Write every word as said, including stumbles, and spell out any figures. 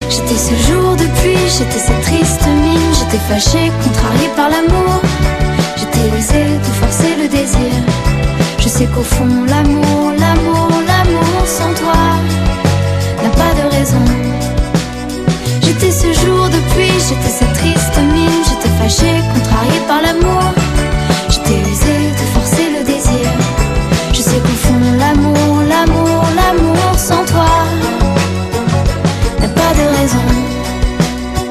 J'étais ce jour de pluie, j'étais cette triste mine. J'étais fâchée, contrariée par l'amour. J'étais laissée de forcer le désir. Je sais qu'au fond l'amour, l'amour, l'amour sans toi n'a pas de raison. J'étais ce jour de pluie, j'étais cette triste mine. J'étais fâchée, contrariée